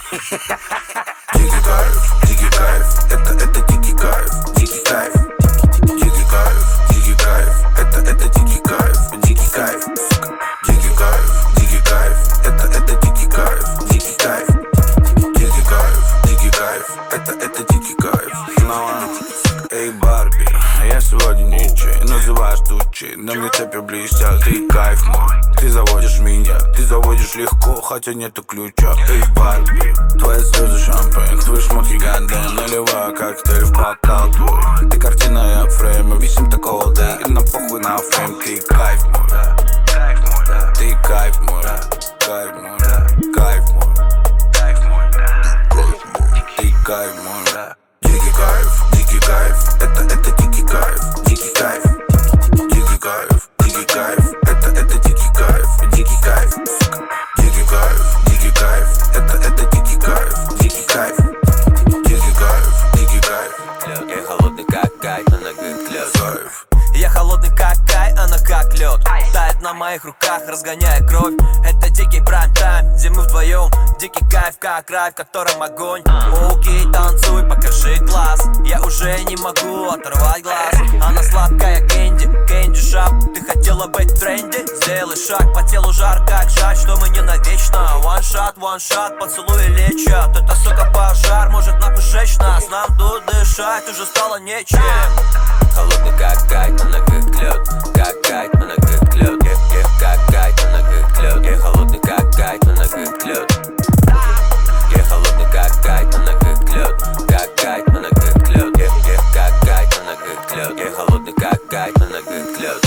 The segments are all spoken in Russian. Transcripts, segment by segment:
Дикий кайф, это дикий кайф, дикий кайф. Дикий кайф, это дикий кайф, дикий кайф. Дикий кайф, это дикий кайф, дикий кайф. Дикий кайф, это дикий кайф. Эй, Барби, я сегодня ничей, называешь тучи, на мне цепи блестят. Ты кайф мой, ты заводишь меня, ты заводишь легко, хотя нету ключа. Эй, Барби, твои слезы шампань, твои шмотки ганден, наливаю коктейль в бокал твой. Ты картина, я фрейм, мы висим такого, да, и нам похуй на фрейм. Ты кайф мой, кайф мой, ты кайф мой, кайф мой, кайф мой, кайф мой, ты кайф мой, да. Дикий кайф, это дикий кайф, дикий кайф. Дикий кайф, это дикий кайф, дикий кайф. Дикий кайф, это дикий кайф, дикий кайф. Дикий кайф. Я холодный как гай, она как лед. Я холодный как гай, она как лед. Тает на моих руках, разгоняя кровь. Это дикий прайм-тайм, где мы вдвоем. Дикий кайф, как рай, в котором огонь. Окей, танцуй, покажи глаз. Я уже не могу оторвать глаз. Она сладкая кэнди, кэнди шап. Ты хотела быть в тренде? Сделай шаг, по телу жар, как жаль, что мы не навечно. One shot, поцелуй лечат. Это, сука, пожар, может нахуй сжечь нас. Нам тут дышать уже стало нечем. Холодный как гай, она как лед. Как гай, она как лед. Как гай, она как лед. Я холодный как гай, она как лед. Я холодный как гай, она как лед. Как гай, она как лед. Как гай, она как лед. Я холодный как гай, она как лед.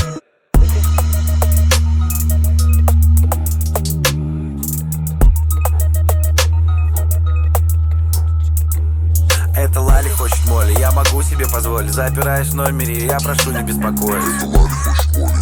Это Лали хочет моли, я могу себе позволить. Запираюсь в номере, я прошу не беспокоить. Это Лали хочет моли,